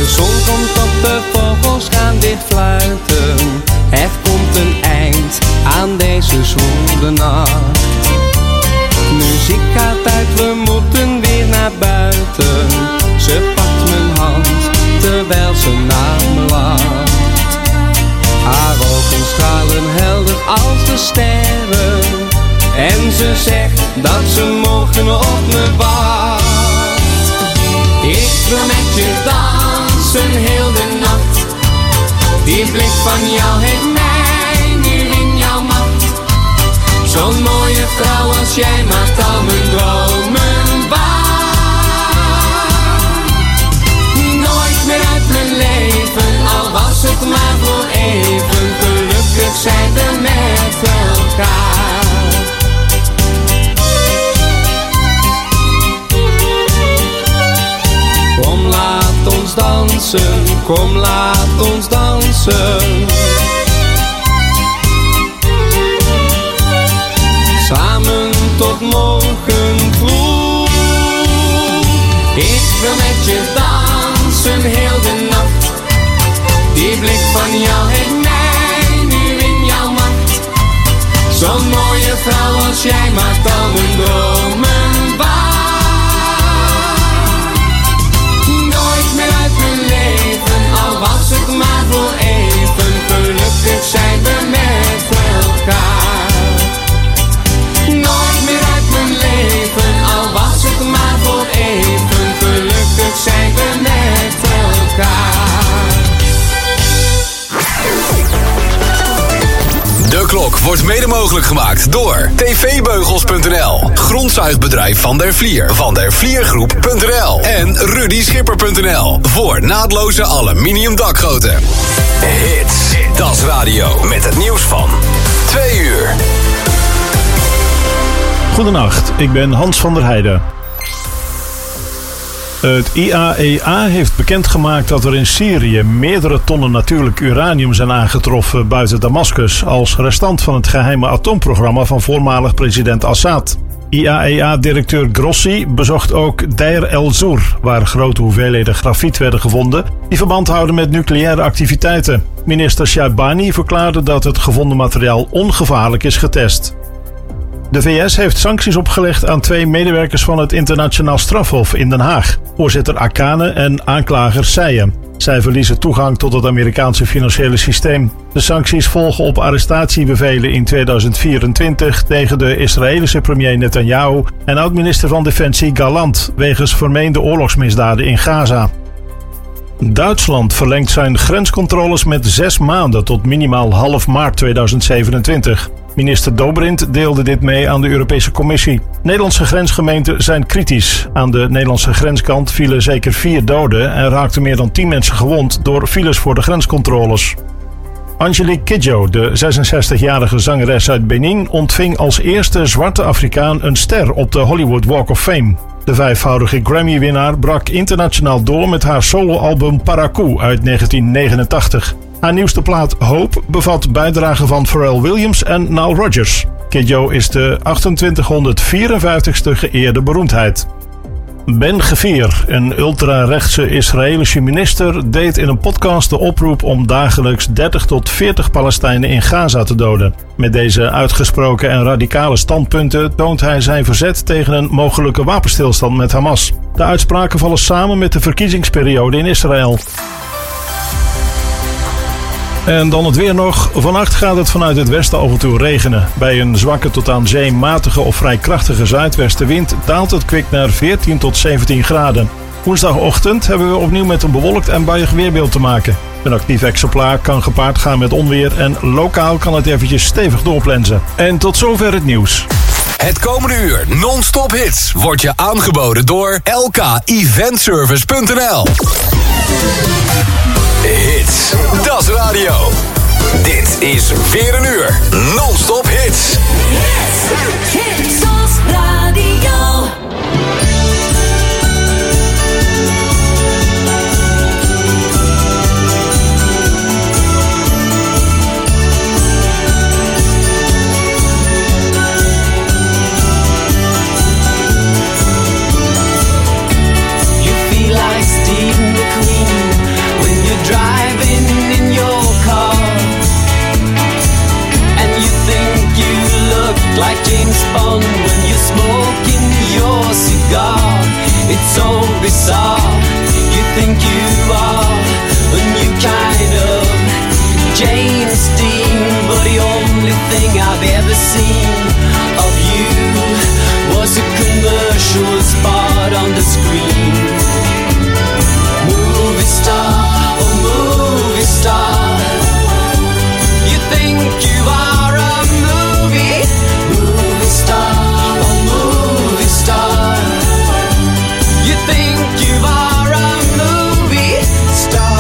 De zon komt op, de vogels gaan weer fluiten. Er komt een eind aan deze zwoele nacht. Muziek gaat uit, we moeten weer naar buiten. Ze pakt mijn hand, terwijl ze naar me lacht. Haar ogen stralen helder als de sterren. En ze zegt dat ze morgen op me wacht. Ik wil met je dansen heel de nacht. Die blik van jou heeft mij nu in jouw macht. Zo'n mooie vrouw als jij maakt al mijn dromen waar. Nooit meer uit mijn leven, al was het maar voor even. Gelukkig zijn we met elkaar. Kom laat ons dansen, kom laat ons dansen. Samen tot morgen vroeg. Ik wil met je dansen heel de nacht. Die blik van jou heeft mij nu in jouw macht. Zo'n mooie vrouw als jij maakt al mijn dromen waar. Nooit meer uit mijn leven, al was het maar voor even. Gelukkig zijn we met elkaar. Nooit meer uit mijn leven, al was het maar voor even. Gelukkig zijn we met elkaar. De klok wordt mede mogelijk gemaakt door tvbeugels.nl, Grondzuigbedrijf Van der Vlier, Van der Vliergroep.nl en RudySchipper.nl voor naadloze aluminium dakgoten. Hits, Das Radio met het nieuws van 2 uur. Goedenacht, ik ben Hans van der Heijden. Het IAEA heeft bekendgemaakt dat er in Syrië meerdere tonnen natuurlijk uranium zijn aangetroffen buiten Damascus als restant van het geheime atoomprogramma van voormalig president Assad. IAEA-directeur Grossi bezocht ook Deir el-Zour, waar grote hoeveelheden grafiet werden gevonden die verband houden met nucleaire activiteiten. Minister Shaibani verklaarde dat het gevonden materiaal ongevaarlijk is getest. De VS heeft sancties opgelegd aan 2 medewerkers van het Internationaal Strafhof in Den Haag, voorzitter Akane en aanklager Seye. Zij verliezen toegang tot het Amerikaanse financiële systeem. De sancties volgen op arrestatiebevelen in 2024 tegen de Israëlische premier Netanyahu en oud-minister van Defensie Gallant wegens vermeende oorlogsmisdaden in Gaza. Duitsland verlengt zijn grenscontroles met 6 maanden tot minimaal half maart 2027. Minister Dobrindt deelde dit mee aan de Europese Commissie. Nederlandse grensgemeenten zijn kritisch. Aan de Nederlandse grenskant vielen zeker 4 doden en raakten meer dan 10 mensen gewond door files voor de grenscontroles. Angelique Kidjo, de 66-jarige zangeres uit Benin, ontving als eerste zwarte Afrikaan een ster op de Hollywood Walk of Fame. De 5-voudige Grammy-winnaar brak internationaal door met haar soloalbum Parakou uit 1989. Haar nieuwste plaat Hope bevat bijdragen van Pharrell Williams en Nile Rodgers. Kidjo is de 2854ste geëerde beroemdheid. Ben Gvir, een ultrarechtse Israëlische minister, deed in een podcast de oproep om dagelijks 30 tot 40 Palestijnen in Gaza te doden. Met deze uitgesproken en radicale standpunten toont hij zijn verzet tegen een mogelijke wapenstilstand met Hamas. De uitspraken vallen samen met de verkiezingsperiode in Israël. En dan het weer nog. Vannacht gaat het vanuit het westen af en toe regenen. Bij een zwakke tot aan zee matige of vrij krachtige zuidwestenwind daalt het kwik naar 14 tot 17 graden. Woensdagochtend hebben we opnieuw met een bewolkt en buiig weerbeeld te maken. Een actief exemplaar kan gepaard gaan met onweer en lokaal kan het eventjes stevig doorplensen. En tot zover het nieuws. Het komende uur non-stop hits wordt je aangeboden door lkeventservice.nl. Hits, Das Radio. Dit is weer een uur non-stop hits. Hits, Das Radio. You feel like Steve McQueen It's so bizarre. You think you are a new kind of James Dean, but the only thing I've ever seen of you was a commercial spot on the screen. Movie star, oh movie star, you think you are a movie star, oh movie star, you think you are a movie star.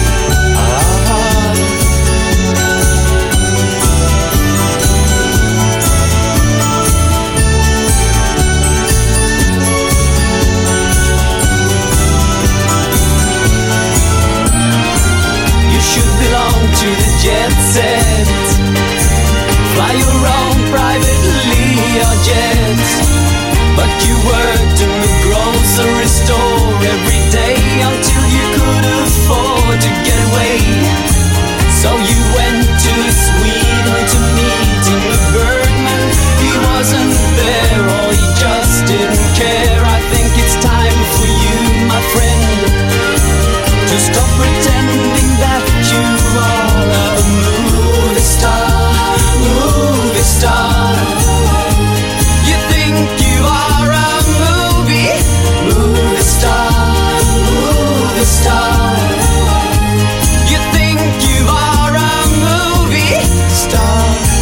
To the jet set, fly your own privately or jet, but you worked in the grocery store every day until you could afford to get away. So you went to Sweden to meet Ingmar Bergman. He wasn't there or he just didn't care. I think it's time for you, my friend, to stop pretending that you are a movie star, movie star. You think you are a movie star, movie star. You think you are a movie star.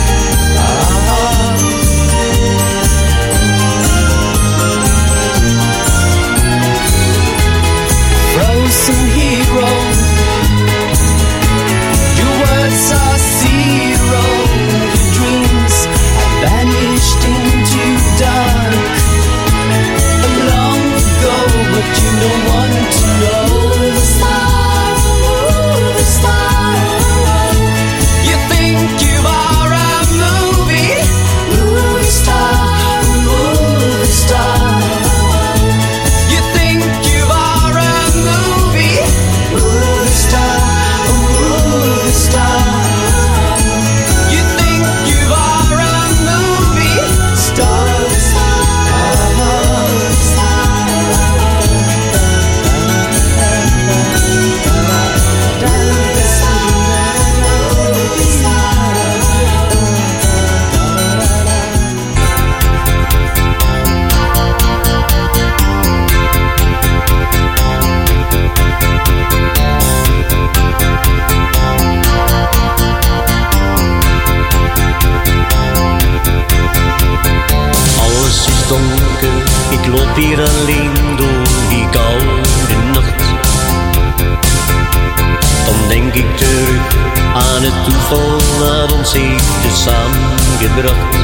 Frozen hero, your words are zero. Your dreams have vanished into dark long ago, but you don't want to know. Movie star, movie star. You think you are a movie star, movie star. You think you are a movie star, movie star. You think you are a movie star. Alles is donker, ik loop hier alleen door die koude nacht. Dan denk ik terug aan het toeval dat ons heeft samengebracht.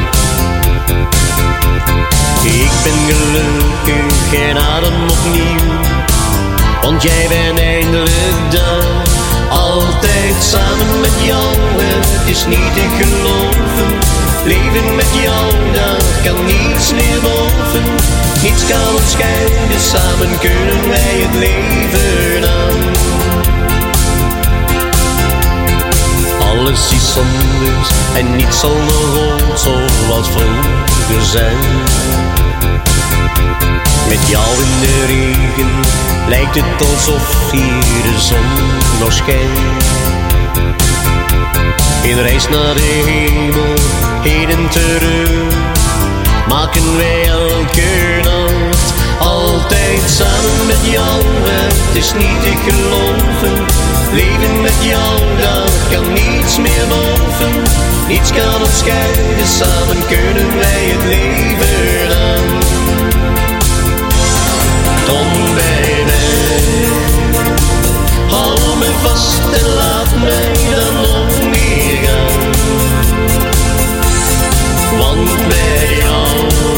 Ik ben gelukkig en adem opnieuw, want jij bent eindelijk daar. Altijd samen met jou, het is niet te geloven. Leven met jou, daar kan niets meer boven. Niets kan ons scheiden, samen kunnen wij het leven aan. Alles is anders en niets zal nog ooit zoals vroeger zijn. Met jou in de regen lijkt het alsof hier de zon nog schijnt. In reis naar de hemel, heen en terug, maken wij elke nacht. Altijd samen met jou, het is niet te geloven. Leven met jou, daar kan niets meer boven. Niets kan ons scheiden, samen kunnen wij het leven aan. Kom bij mij, hou me vast en laat mij dan nog meer gaan. Want bij jou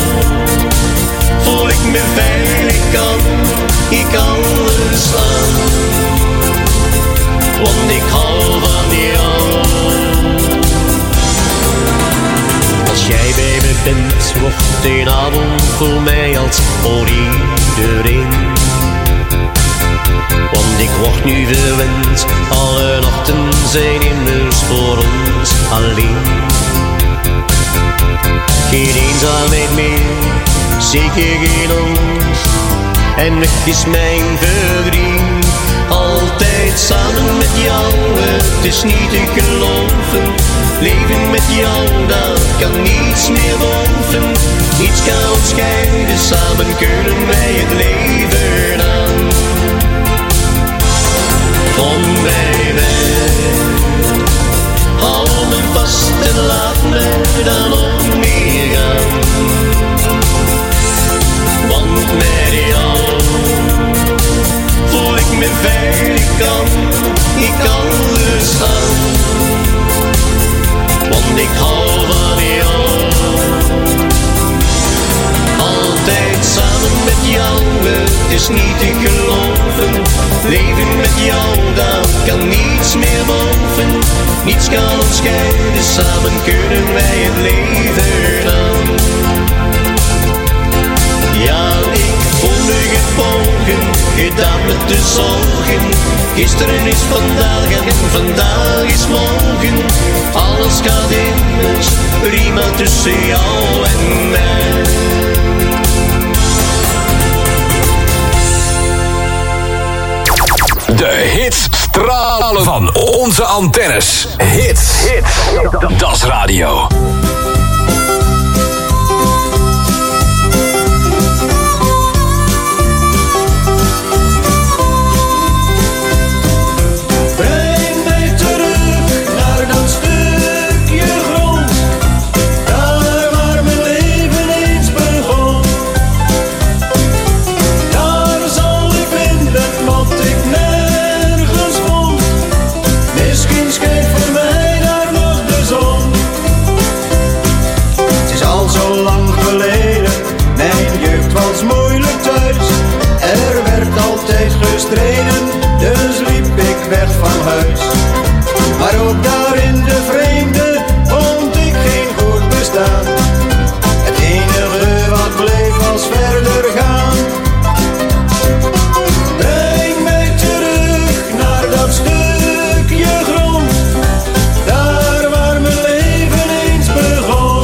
voel ik me veilig, kan ik alles aan. Want ik hou van jou. Als jij bij me bent, wordt een avond voor mij als voor iedereen. Want ik word nu verwend, alle nachten zijn immers voor ons alleen. Geen eenzaamheid meer, zeker geen angst, En het is mijn verdriet. Altijd samen met jou, het is niet te geloven. Leven met jou, dat kan niets meer boven. Niets kan ons scheiden, samen kunnen wij het leven aan. Kom bij mij, hou me vast en laat mij dan ook niet gaan. Want met jou voel ik me veilig, ik alles aan. Want ik hou van jou. Altijd samen met jou, het is niet te geloven. Leven met jou, dat kan niets meer boven. Niets kan ons scheiden, samen kunnen wij het leven aan. Ja, ik voel me gebogen, gedaan met de zorgen. Gisteren is vandaag en vandaag is morgen. Alles gaat immers prima tussen jou en mij. De hits stralen van onze antennes. Hits. Das Radio. Dus liep ik weg van huis. Maar ook daar in de vreemde vond ik geen goed bestaan. Het enige wat bleef was verder gaan. Breng mij terug naar dat stukje grond, daar waar mijn leven eens begon.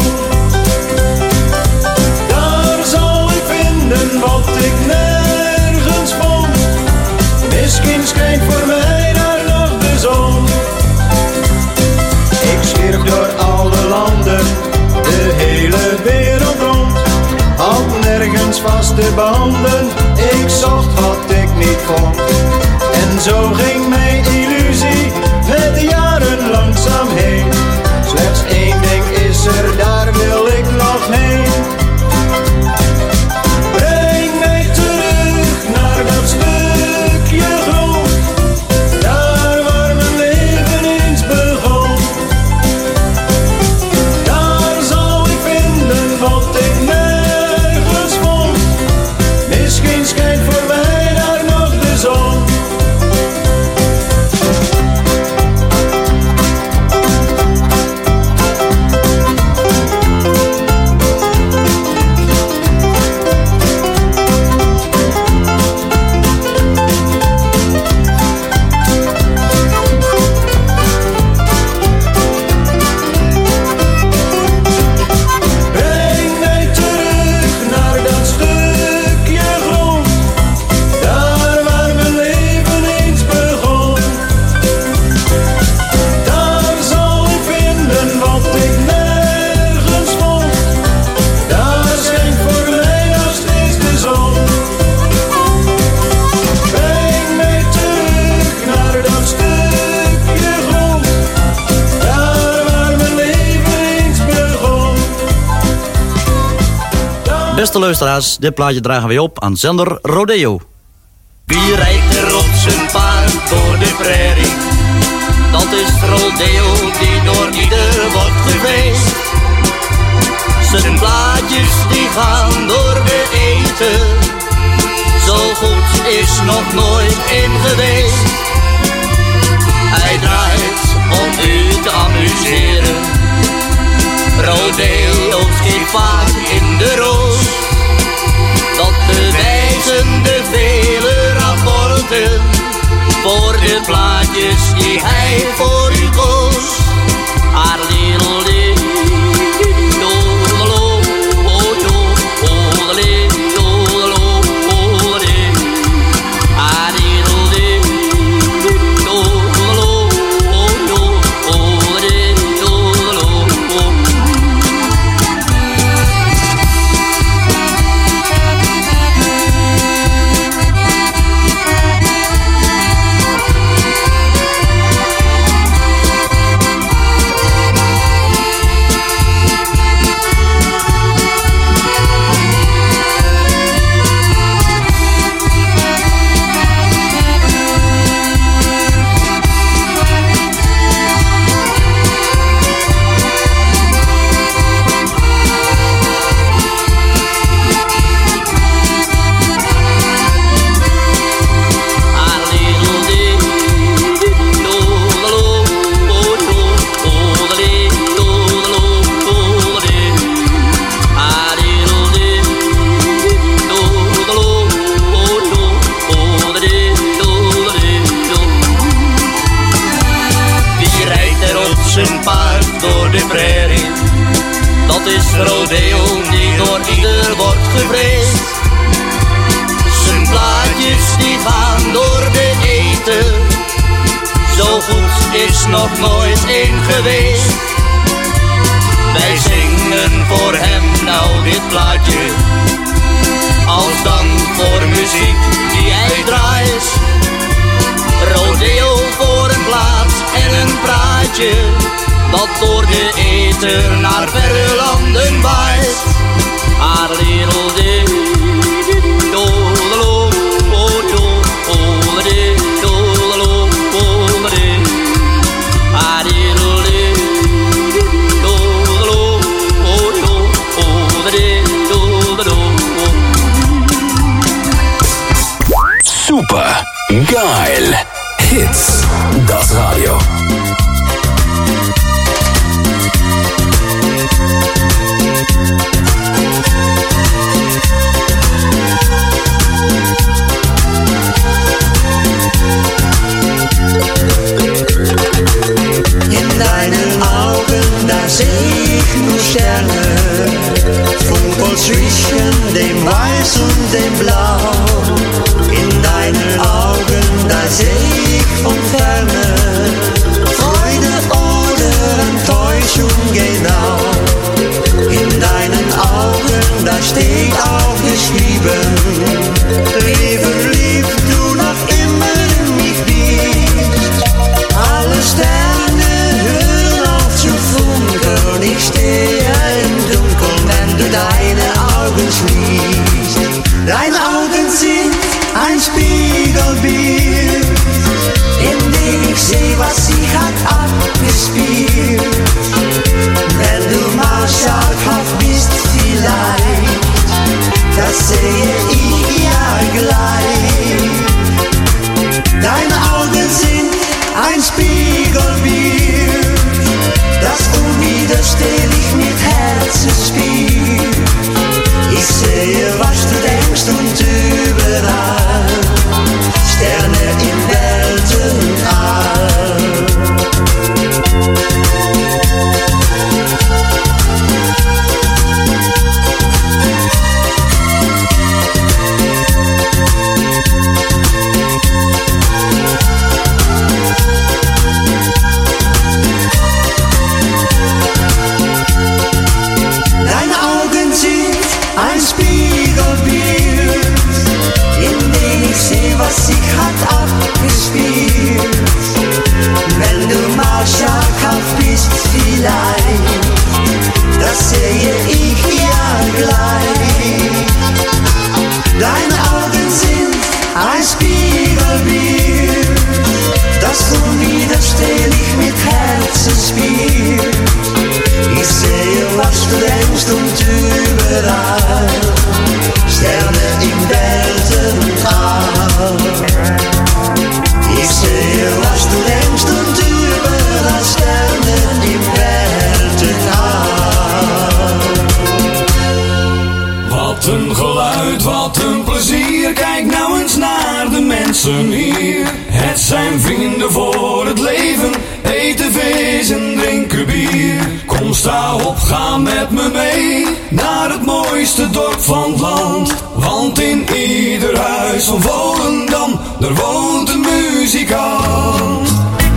Daar zal ik vinden wat ik nergens vond. Misschien schijnt voor mij daar nog de zon. Ik zwierf door alle landen, de hele wereld rond. Had nergens vaste banden, ik zocht wat ik niet vond. En zo ging mijn illusie met de jaren langzaam heen. Slechts één ding is er, daar wil ik nog heen. Breng mij terug naar dat stukje grond, daar waar mijn leven eens begon. Daar zal ik vinden wat ik nergens vond. Misschien schijnt voor mij daar nog de zon. Breng mij terug naar dat stukje grond, daar waar mijn leven eens begon. Daar zal ik vinden wat ik nergens vond. Daar schijnt voor mij nog steeds de zon. Breng mij terug naar dat stukje grond, daar waar mijn leven eens begon. Beste luisteraars, dit plaatje dragen wij op aan zender Rodeo. Wie rijdt er op zijn paard door de prairie? Dat is Rodeo die door ieder wordt gefeest. Zijn plaatjes die gaan door de eten. Zo goed is nog nooit in geweest. Hij draait om u te amuseren. Rodeo schiet vaak in de roos. Dat bewijzen de vele rapporten voor de plaatjes die hij voor u koos. is nog nooit één geweest. Wij zingen voor hem nou dit plaatje, als dank voor muziek die hij draait. Rodeo voor een plaats en een praatje, dat door de ether naar verre landen waait. A little day, do-do-do, oh-do-do-do-do-do. A little day, do-do-do-do-do-do. Super geil. Hits, das Radio. In deinen Augen, da seh ich nur Sterne, Funkel zwischen dem Weiß und dem Blau. In deinen Augen, da seh ich von Ferne Freude oder Enttäuschung genau. In deinen Augen, da steht auch geschrieben, Leben, lieb du noch immer in mich bist. Alle Sterne hören auf zu funkeln, ich stehe im Dunkeln, wenn du deine Augen schließt. Deine Augen sind ein Spiegelbild, in dem ich seh, was sich hat abgespielt. Wenn du mal schalkhaft bist vielleicht, das sehe ich ja gleich. Deine Augen sind ein Spiegelbild, das unwiderstehlich mit Herzen spielt. Ich sehe, was du denkst und überall Sterne im Weltenall. Deine Augen sind ein Spiegelbild, in dem ich seh, was sich hat abgespielt. Wenn du mal schalkhaft bist vielleicht, das sehe ich ja gleich. Deine Augen sind ein Spiegelbild, das unwiderstehlich mit Herzen spielt. Ich sehe, was du denkst und überall Sterne im Weltenall. Ich sehe, was du denkst und überall Sterne im Weltenall. Wat een geluid, wat een plezier. Kijk nou eens naar de mensen hier. Het zijn vrienden voor het leven. Eten vis en drinken bier. Kom, sta op, ga met me mee naar het mooiste dorp van het land. Want in ieder huis van Volendam, daar woont een muzikant.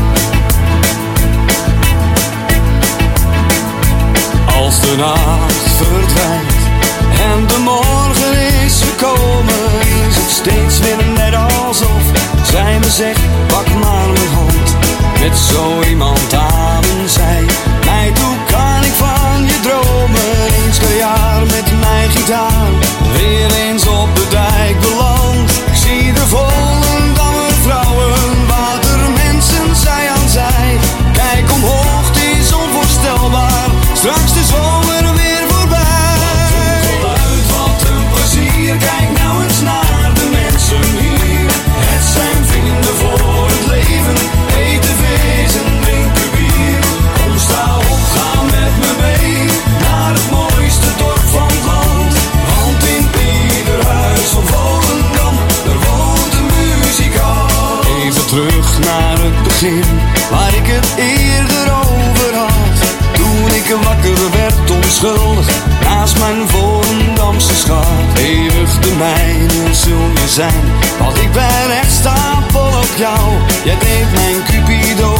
Als de nacht verdwijnt en de morgen is gekomen, is het steeds weer net alsof zij me zegt, pak maar mijn hand. Met zo iemand aan zij, meid, hoe kan ik van je dromen? Eens per jaar met mijn gitaar, weer eens op de dijk beland. Ik zie de Volendammer vrouwen, watermensen zij aan zij. Kijk omhoog, het is onvoorstelbaar, straks de zomer weer voorbij. Wat een geluid, wat een plezier, kijk nou eens naar de mensen hier. Het zijn vrienden voor het leven, eten vis en drinken bier. Kom, sta op, ga met me mee naar het mooiste dorp van het land. Want in ieder huis van Volendam, daar woont een muzikant. Even terug naar het begin, waar ik het eerder over had. Toen ik wakker werd onschuldig, naast mijn Volendamse schat. Eeuwig de mijne zul je zijn, want ik ben echt stapel op jou. Jij deed mijn Cupido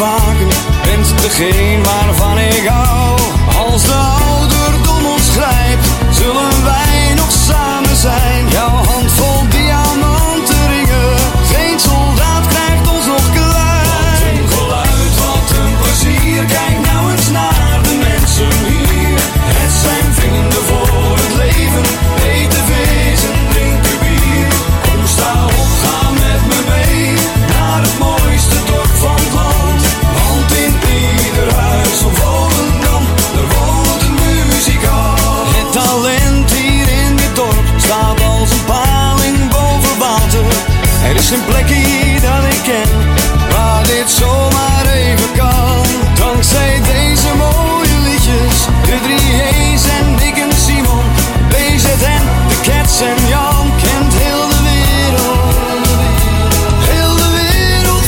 vaker, bent degene waarvan ik hou. Als de ouderdom ons grijpt, zullen wij nog samen zijn. Jouw hand vol diamanten ringen, geen soldaat krijgt ons nog klein. Wat een geluid, wat een plezier, kijk nou eens naar de mensen hier. Het zijn vrienden voor het leven, eten vis en drinken bier. Kom sta op, ga met me mee, naar het mooiste dorp van het land. Want in ieder huis van Volendam, er woont een muzikant. Het talent hier in dit dorp staat als een paling boven water. Er is een plekje hier dat ik ken, waar dit zomaar even kan. Dankzij deze mooie liedjes, de 3E's en Dick en Simon, BZN, de Cats en Jan, kent heel de wereld. Heel de wereld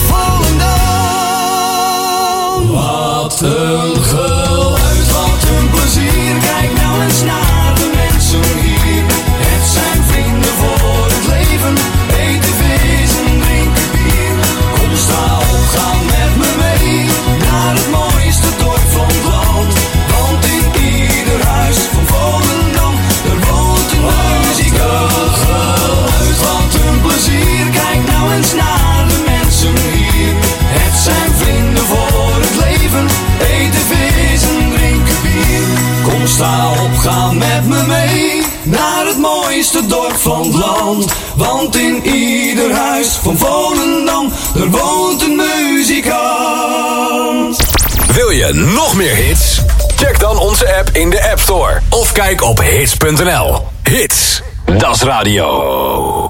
Volendam. Wat een geluid, wat een plezier, kijk nou eens naar de mensen hier. Het zijn vrienden voor het leven, eten vis en drinken bier. Kom sta op, ga met me mee, naar het mooiste dorp van het land. Want in ieder huis van Volendam, er woont een muzikant. Geluid, wat een plezier, kijk nou eens naar de mensen hier. Het zijn vrienden voor het leven, eten vis en drinken bier. Kom sta op, ga met me mee, naar het mooiste dorp van het land. Want in ieder huis van Volendam, er woont een muzikant. Wil je nog meer hits? Check dan onze app in de App Store. Of kijk op hits.nl. Hits, dat is radio.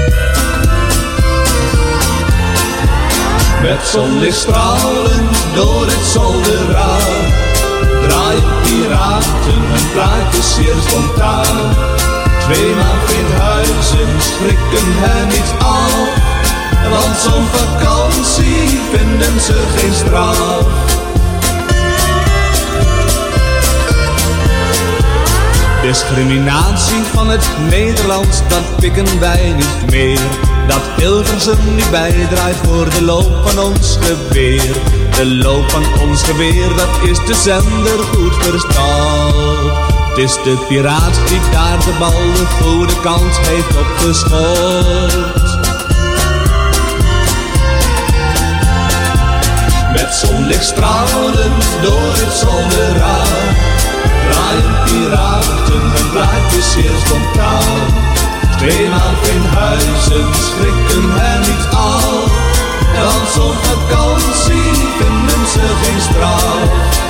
Met zonlichtstralend door het zolderraam draaien piraten hun plaatjes zeer spontaan. Tweemaal vriendhuizen schrikken hen niet af, want zo'n vakantie vinden ze geen straf. Discriminatie van het Nederlands, dat pikken wij niet meer. Dat Hilversum nu bijdraait voor de loop van ons geweer. De loop van ons geweer, dat is de zender goed versteld. Het is de piraat die daar de bal de goede kant heeft opgeschoten. Met zonlicht stralend door het zolderraam draaien piraten hun plaatjes zeer spontaan. Tweemaal Vriendhuizen schrikken hen niet af, want zo'n vakantie vinden ze geen straf.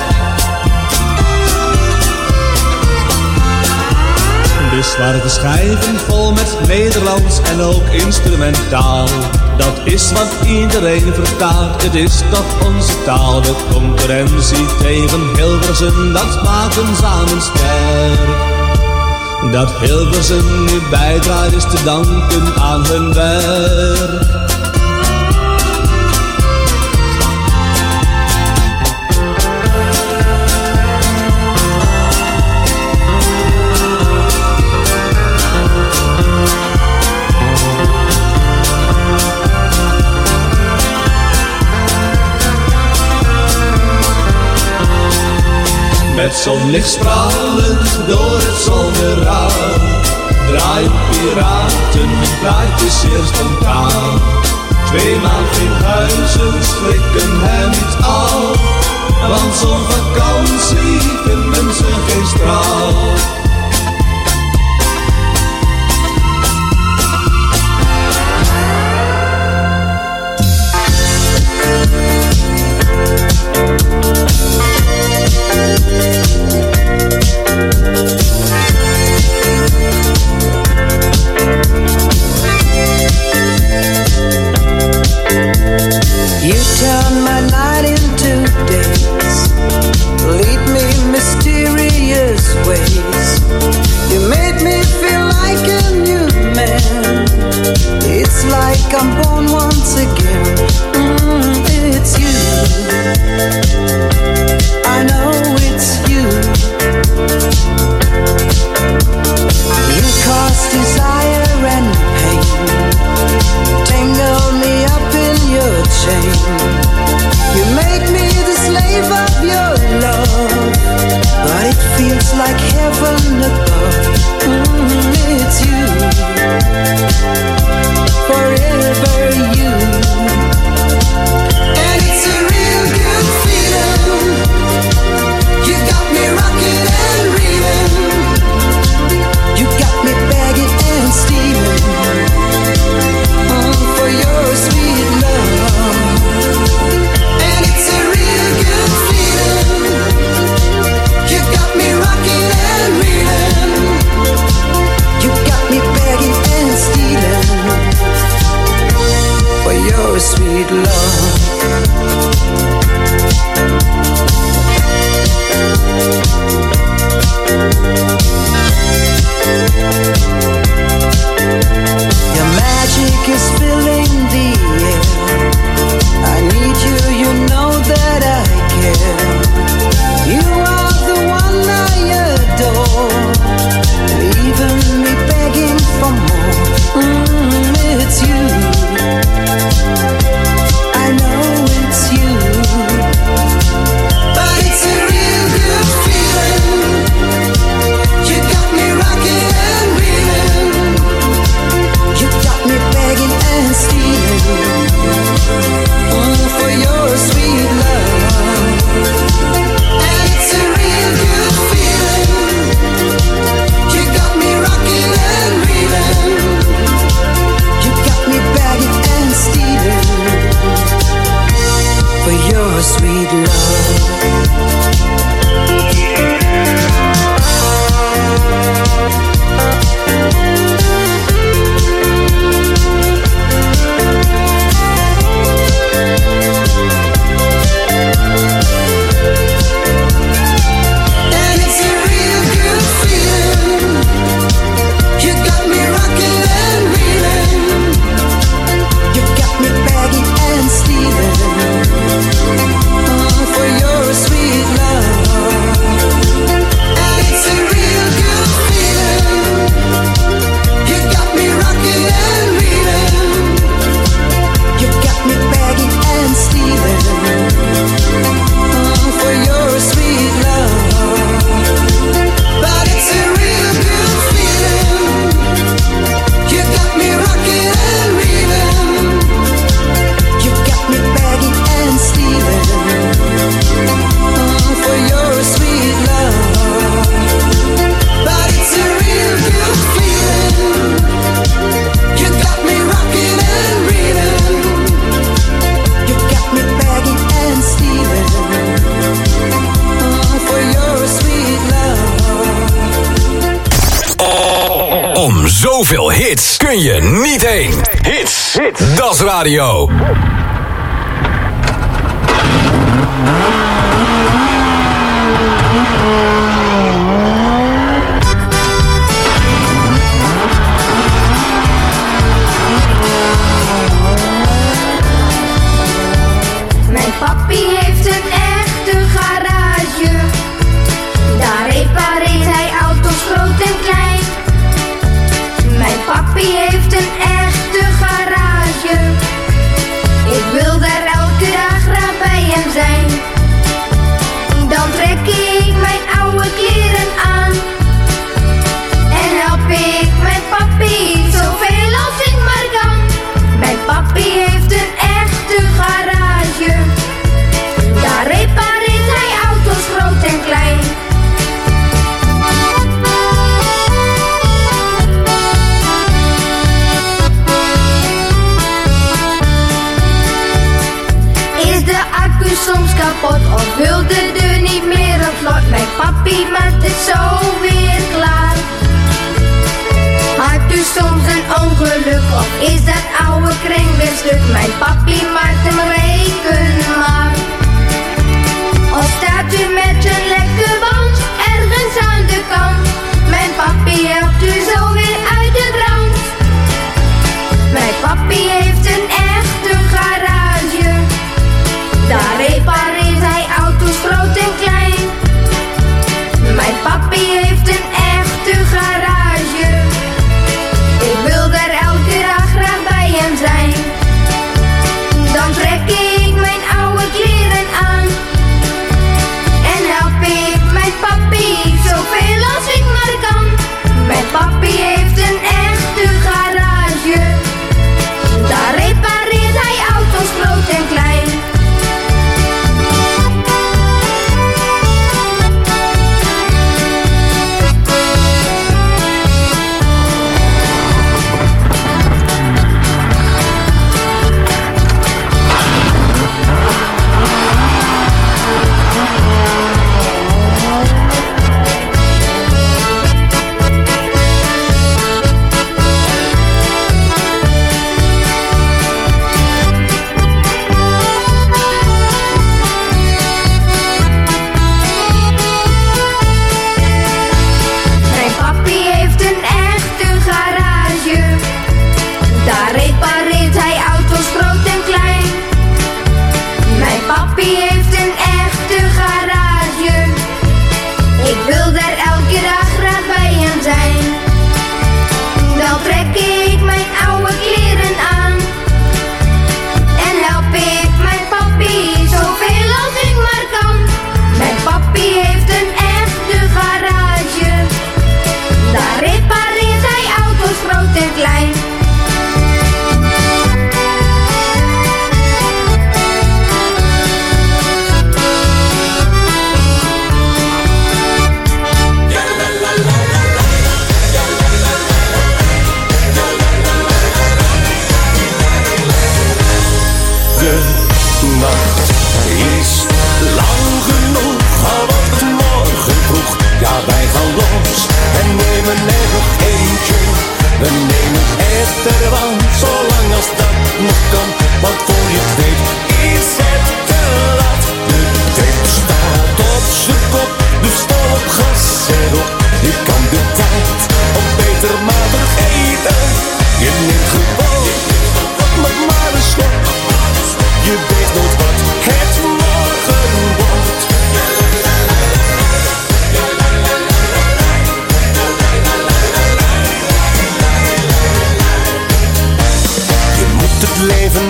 De zwarte schijven vol met Nederlands en ook instrumentaal. Dat is wat iedereen vertaalt, het is toch onze taal. De concurrentie tegen Hilversum, dat maakt hem samen sterk. Dat Hilversum nu bijdraait is te danken aan hun werk. Met zonlicht stralend door het zolderraam draaien piraten hun plaatjes zeer spontaan. Tweemaal Vriendhuizen schrikken hen niet af, want zo'n vakantie vinden ze geen straf. You turn my night into days, lead me mysterious ways. You made me feel like a new man. It's like I'm born once again. It's you, I know it's you. You cause desire and pain, tangle me up in your chain. You make sweet love. Your magic is filling the air. I need you, you know that I care. You are the one I adore, leaving me begging for more. It's you, I know it's you. But it's a real good feeling. You got me rocking and reeling. You got me begging and stealing for your sweet love. And it's a real good feeling. You got me rocking and reeling. You got me begging and stealing for your sweet love. Zoveel hits kun je niet heen. Hits. Das Radio. Mijn papi heeft een echte garage. Daar repareert hij auto's groot en klein. Mijn papi heeft een echte garage. Ik wil daar elke dag graag bij hem zijn. Dan trek ik mijn oude kleren aan. En help ik mijn papi zoveel als ik maar kan. Mijn papi heeft een echte garage. Daar repareert hij auto's groot en klein. Soms kapot of wil de deur niet meer op slot. Mijn papi maakt het zo weer klaar. Had u soms een ongeluk of is dat oude kring weer stuk? Mijn papi maakt hem rekenbaar. Of staat u met een lekke band ergens aan de kant? Mijn papi helpt u zo weer uit de brand. Mijn papi heeft een echte garage. Daar repareert hij auto's groot en klein. Mijn papi heeft een echte garage. Ik wil daar elke dag graag bij hem zijn.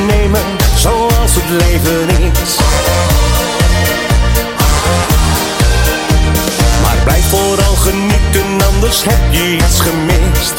nemen zoals het leven is. Maar blijf vooral genieten, anders heb je iets gemist.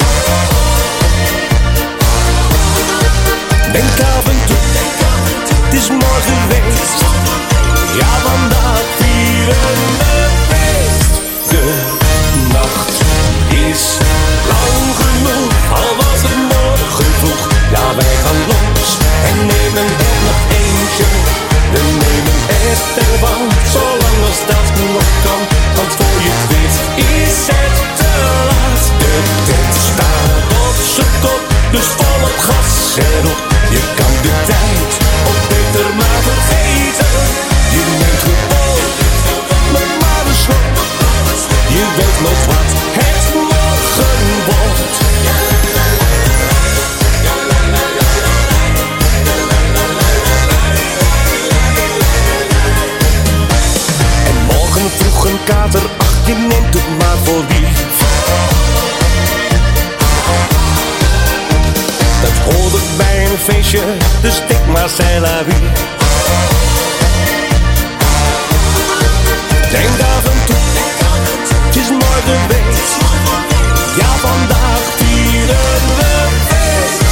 Denk af en toe, het is morgen geweest. Ja, vandaag vieren we feest. De nacht is lang genoeg, al was het morgen vroeg. Ja, wij gaan los en nemen er nog eentje. We nemen echt ervan, zolang als dat nog kan. Want voor je het weet is het te laat. De tent staat op zijn kop, dus volop gas erop. Je kan de tijd of beter maar vergeten. Je neemt gewoon met maar een slok. Je weet nog wat het morgen wordt. En morgen vroeg een kater, ach je neemt het maar voor lief. Dat hoort het bij een feestje, dus denk maar c'est la vie. Denk af en toe, het is morgen geweest. Ja, vandaag vieren we feest.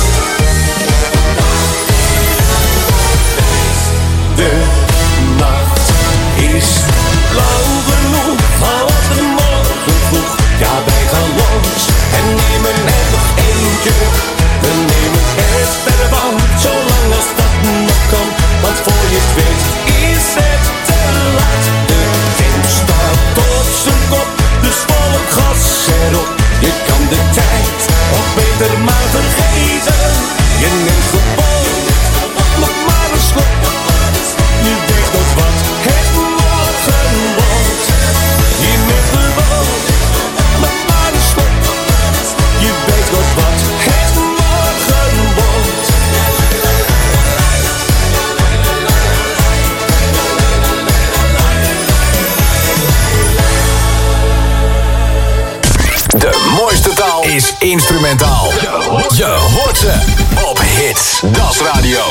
De nacht is lang genoeg, al was het morgen vroeg. Ja, wij gaan los en nemen er nog eentje. We nemen het ervan, zolang als dat nog kan. Want voor je het weet is het te laat. De tent staat op zijn kop, dus volop gas erop. Je kan de tijd of beter maar vergeten. Je neemt gewoon nog maar een slok. Je weet nog wat het morgen wordt. Je neemt gewoon nog maar een slok. Je weet nog wat het morgen wordt. De mooiste taal is instrumentaal. Je hoort ze op Hits. Das Radio.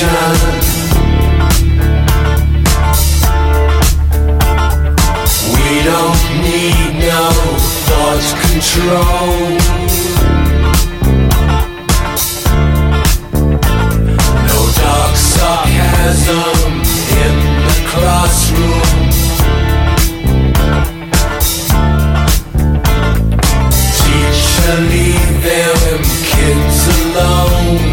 We don't need no thought control. No dark sarcasm in the classroom. Teacher, leave them kids alone.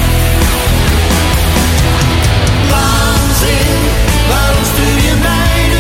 Waarom stuur je mij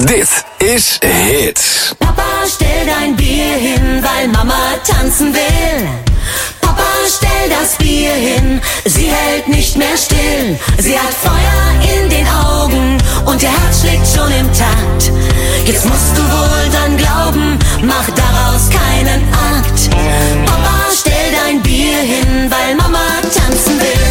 Dit is Hits. Papa, stell dein Bier hin, weil Mama tanzen will. Papa, stell das Bier hin, sie hält nicht mehr still. Sie hat Feuer in den Augen und ihr Herz schlägt schon im Takt. Jetzt musst du wohl dran glauben, mach daraus keinen Akt. Papa, stell dein Bier hin, weil Mama tanzen will.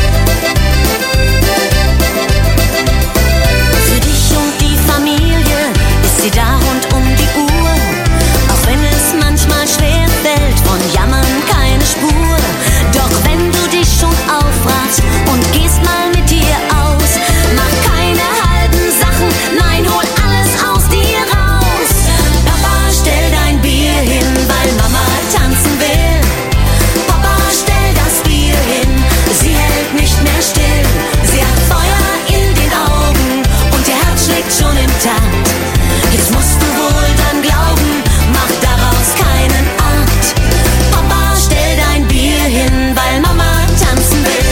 Für dich und die Familie ist sie da rund um die Uhr. Auch wenn es manchmal schwer fällt, von Jammern keine Spur. Doch wenn du dich schon aufrafst und gehst mal mit dir aus, mach keine halben Sachen, nein, hol alles aus dir raus. Papa, stell dein Bier hin, weil Mama tanzen will. Papa, stell das Bier hin, sie hält nicht mehr still. Sie hat Feuer in den Augen und ihr Herz schlägt schon im Takt. Jetzt musst du wohl dran glauben, mach daraus keinen Akt. Papa, stell dein Bier hin, weil Mama tanzen will.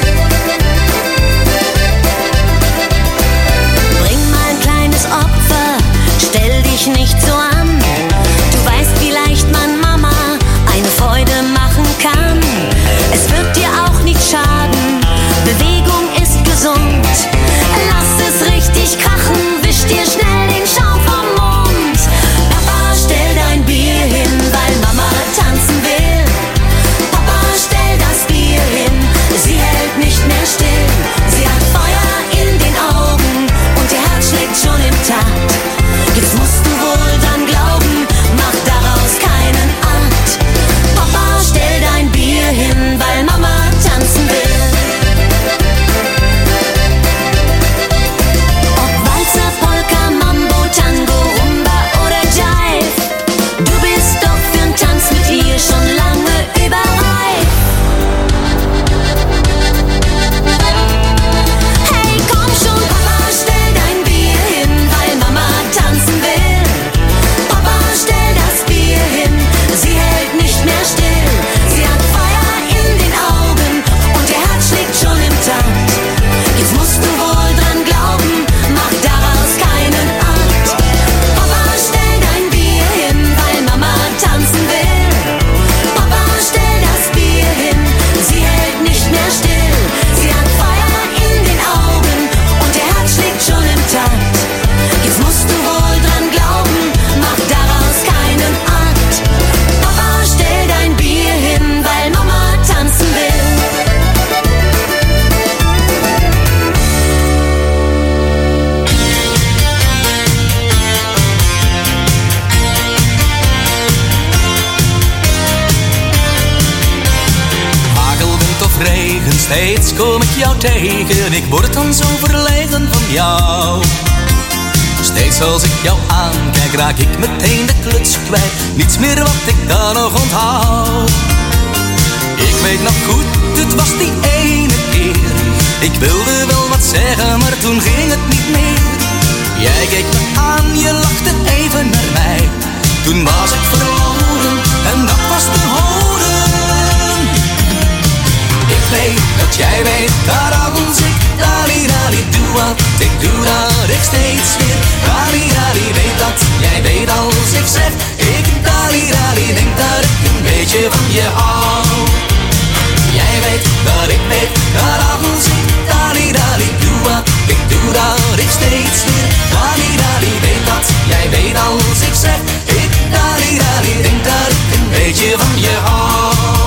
Bring mal ein kleines Opfer, stell dich nicht so an. Du weißt, wie leicht man Mama eine Freude machen kann. Es wird dir auch nicht schaden, Bewegung ist gesund. Lass es richtig krachen, wisch dir schnell den Schaum vom Mund. Papa, stell dein Bier hin, weil Mama tanzen will. Papa, stell das Bier hin, sie hält nicht mehr still. Sie hat Feuer in den Augen und ihr Herz schlägt schon im Takt. Jetzt musst du wohl dran glauben, mach daraus keinen Akt. Papa, stell dein Bier hin, weil Mama tanzen will. Ob Walzer, Polka, Mambo, Tango, Rumba oder Jive, du bist doch für'n Tanz mit ihr schon lange überreif. Hey, komm schon, Papa, stell dein Bier hin, weil Mama tanzen will. Papa, stell das Bier hin, sie hält nicht mehr still. Sie hat Feuer in den Augen und ihr Herz schlägt schon im Takt. Jetzt musst du wohl dran glauben, mach daraus keinen Akt. Papa, stell dein Bier hin, weil Mama tanzen will. Papa, stell das Bier hin, sie hält nicht mehr still. Sie hat Feuer in den Augen und ihr Herz schlägt schon im Takt. Jetzt musst du wohl dran glauben, mach daraus keinen Akt. Papa, stell dein Bier hin, weil Mama tanzen will. Hagelwind of regen, steeds kom ik jou tegen. Ik word dan zo verlegen van jou. Steeds als ik jou aankijk, raak ik meteen de kluts kwijt. Niets meer wat ik dan nog onthoud. Ik weet nog goed, het was die ene keer. Ik wilde wel wat zeggen, maar toen ging het niet meer. Jij keek me aan, je lachte even naar mij. Toen was ik verloren en dat was te horen. Ik weet dat jij weet, daar als ik dali doe wat ik doe, dat ik steeds weer dali weet dat jij weet als ik zeg. Ik dali denk dat ik een beetje van je hou. Jij weet dat ik weet, dat als ik dali doe wat ik doe, dat ik steeds weer dali weet dat jij weet als ik zeg. Ik dali denk dat ik een beetje van je hou.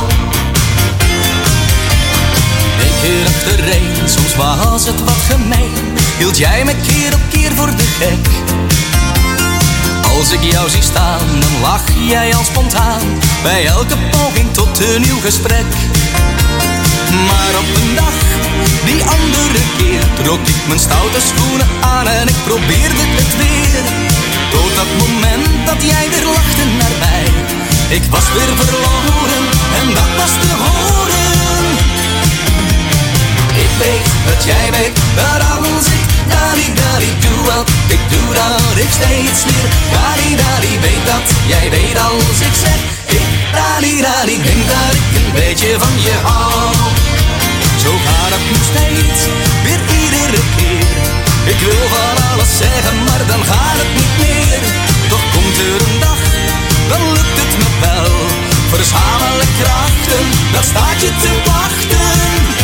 Keer achtereen, soms was het wat gemeen. Hield jij me keer op keer voor de gek. Als ik jou zie staan, dan lach jij al spontaan. Bij elke poging tot een nieuw gesprek. Maar op een dag, die andere keer, trok ik mijn stoute schoenen aan en ik probeerde het weer. Tot dat moment dat jij weer lachte naar mij. Ik was weer verloren en dat was te horen. Ik weet dat jij weet, dat als ik dali doe wat ik doe, dat ik steeds meer dali weet dat jij weet als ik zeg. Ik dali denk dat ik een beetje van je hou. Zo gaat het nog steeds, weer iedere keer. Ik wil van alles zeggen, maar dan gaat het niet meer. Toch komt er een dag, dan lukt het me wel. Verzamel ik krachten, dat staat je te wachten.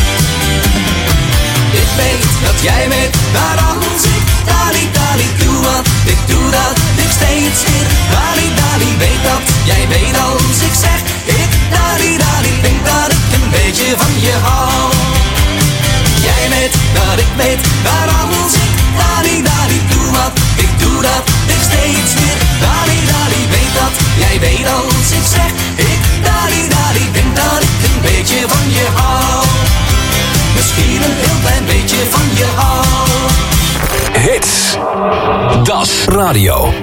Ik weet dat jij weet, daar als ik dali dali doe wat ik doe dat ik steeds weer dali dali weet dat jij weet als ik zeg ik dali dali denk dat ik een beetje van je hou. Jij weet dat ik weet, daar als ik dali dali doe wat ik doe dat ik steeds weer dali dali weet dat jij weet als ik zeg ik dali dali denk dat ik een beetje van je hou. Misschien een heel klein beetje van je hou. Hits. Das Radio.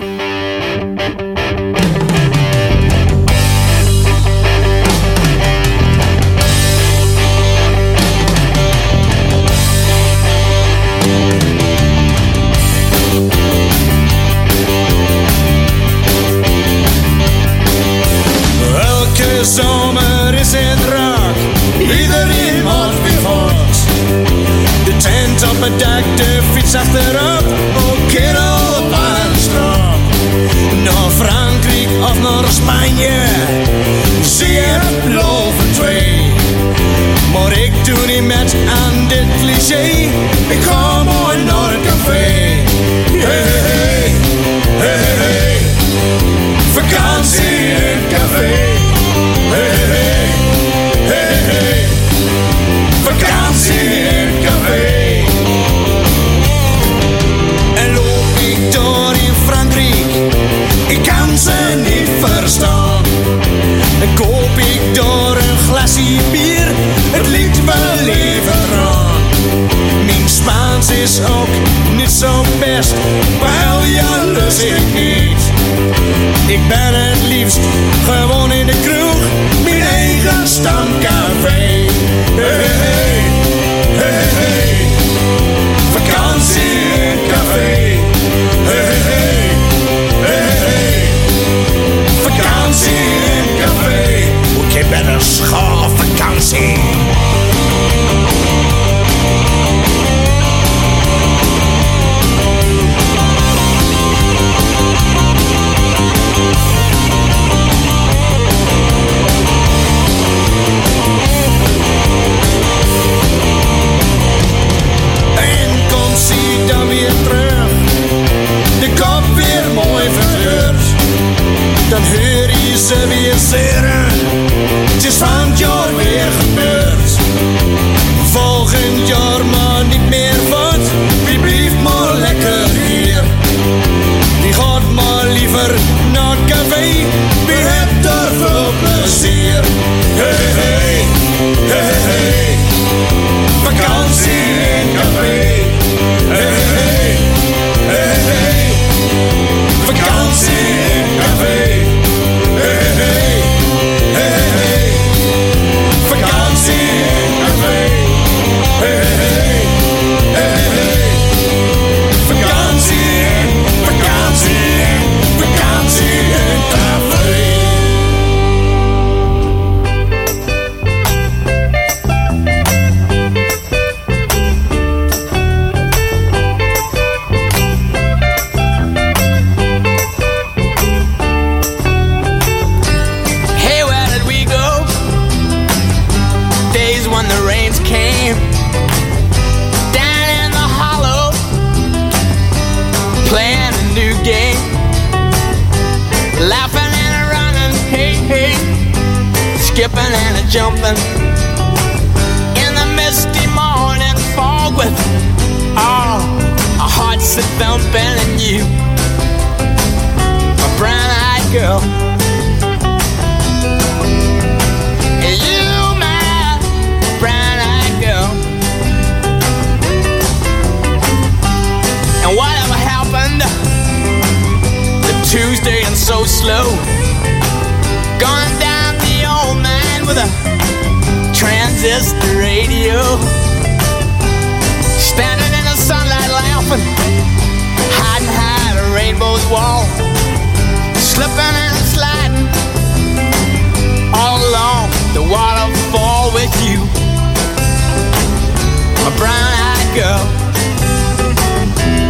Elke zomer is het raak, iedereen wordt weer voort. De tent op het dak, de fiets achterop, ook kerel op aan de straat. Naar Frankrijk of naar Spanje, zie je het lopen twee. Maar ik doe niet met aan dit cliché, ik ga mooi naar het café. Hey, hey, hey, hey, hey. Vakantie in het café. Hey, hey, hey, hey. Vakantie in het café. En loop ik door in Frankrijk, ik kan ze niet verstaan. En koop ik door een glasje bier, het ligt wel even aan. Mijn Spaans is ook niet zo best, wel jaloers ik niet. Ik ben het liefst gewoon in de kroeg, mijn eigen stamcafé. Hey, hey, hey, hey. Vakantie in het café. Hey, hey, hey, hey. Vakantie in het café. Ik heb een schoolvakantie. Dan weer terug, de kop weer mooi verkleurd. Dan hoor je ze weer zeren, het is van het jaar weer gebeurd. Volgend jaar maar niet meer wat, wie blijft maar lekker hier. Wie gaat maar liever naar het café, wie hebt er veel plezier. Hey, hey, hey, hey, vakantie in het café. Hey, hey, hey, hey. Vakantie in het café. Hey, hey, hey, hey. Vakantie in het café. Hey, hey, hey, hey. Vakantie in, vakantie in, vakantie in het café. Skipping and a jumping in the misty morning fog with our hearts a thumping and you, a brown-eyed girl. You, my brown-eyed girl. And whatever happened to Tuesday and so slow, gone down the old man with a transistor radio, standing in the sunlight laughing, hiding behind a rainbow's wall, slipping and sliding all along the waterfall with you, a brown-eyed girl.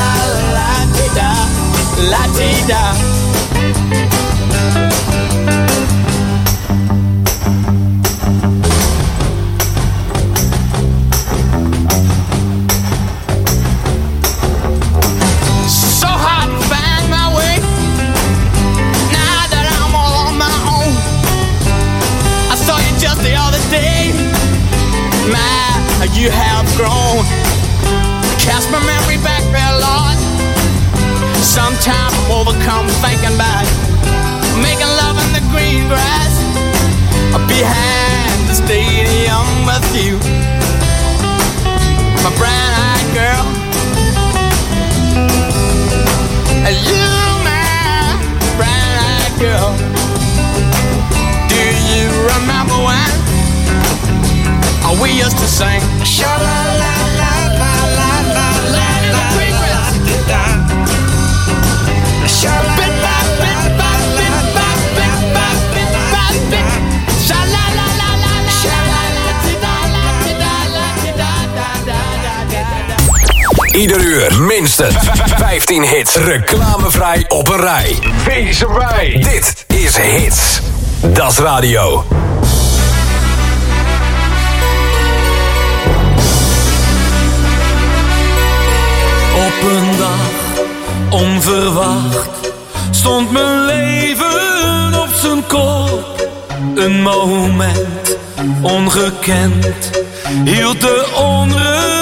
la-di-da, la-di-da. So hard to find my way now that I'm all on my own. I saw you just the other day. My, you have grown. Cast my memory back there, Lord. Sometimes I'm overcome thinking about making love in the green grass behind the stadium with you, my brown-eyed girl. You, my brown-eyed girl. Do you remember when we used to sing? Sha-la-la-la-la-la-la-la in the green grass. Ieder uur minstens 15 hits. Reclamevrij op een rij. Wees erbij. Dit is Hits. Das Radio. Op een dag, onverwacht, stond mijn leven op zijn kop. Een moment, ongekend, hield de onrust